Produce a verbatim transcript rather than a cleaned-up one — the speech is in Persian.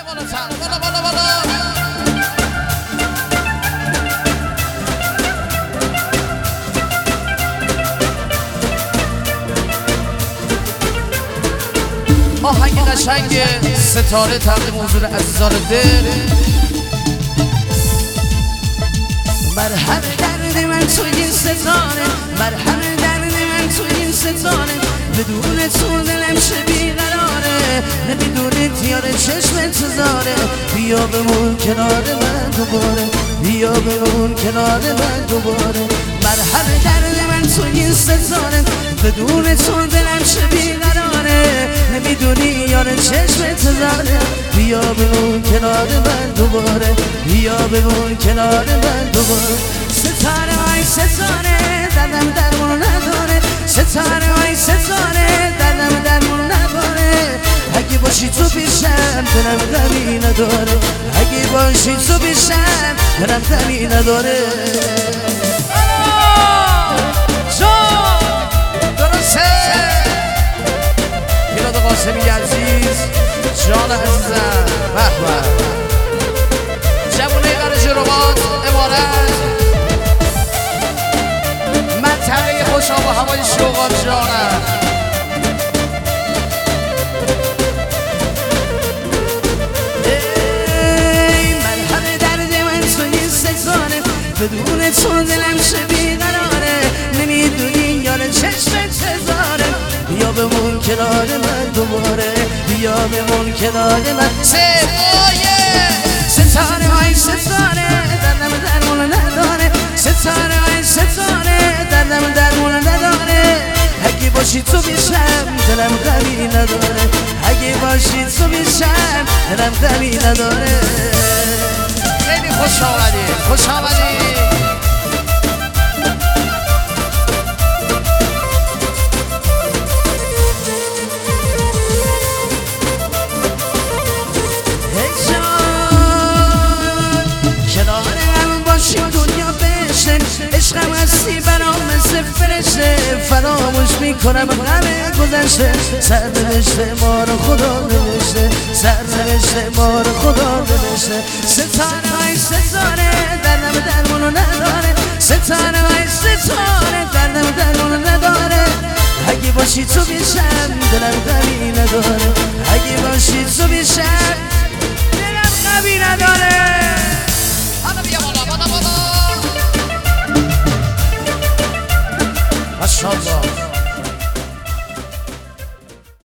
بالا سر بالا بالا بالا. آهنگ قشنگ ستاره تقدیم حضور عزیزان دل. مرهم درد من تو این ستاره، مرهم درد من تو این ستاره، بدون تو دلم چه بیقراره، نمیدونی تیار چشم تزاره. بیا بمون کنار من دوباره، بیا بمون کنار من دوباره. مرهم درد من تو این ستاره، بدون تو دلم چه بیقراره، نمیدونی یار چشم تزاره. بیا بمون کنار من دوباره، بیا بمون کنار من دوباره. ستاره های ستاره دردم درمون نداره، ستاره های ستاره دردم درمون نداره. اگه باشی تو پیشم دلم غمی نداره، اگه باشی تو پیشم دلم غمی نداره. میلاد قاسمی عزیز جان عزیزم به به. جوونه قرش رباط امارت منطقه خوش آب و هوای شوقات جانم. ای مرهم درد من تو این ستاره، بدون تو دلم چه بیقراره، نمیدونی یار چشم تزاره. بیا بمون کنار من دوباره، بیا بمون کنار من. سپایه ستاره های ستاره دردم درمون نداره، ستاره های ستاره دردم درمون نداره. اگه باشی تو بیشم دلم غمی نداره، اگه باشی تو بیشم دلم غمی نداره. خیلی خوش آمدی خوش آمدی. عشقم هستی برام مثل فرشته، فراموش میکنم غم گذشته. سرنوشته ما رو خدا نوشته، سرنوشته ما رو خدا نوشته. ستاره های ستاره دردم درمونو نداره، ستاره های ستاره دردم درمونو نداره. اگه باشی تو بیشم دلم غمی نداره، اگه باشی تو بیشم دلم غمی نداره. حالا بیا بالا بالا بالا. ماشاءالله.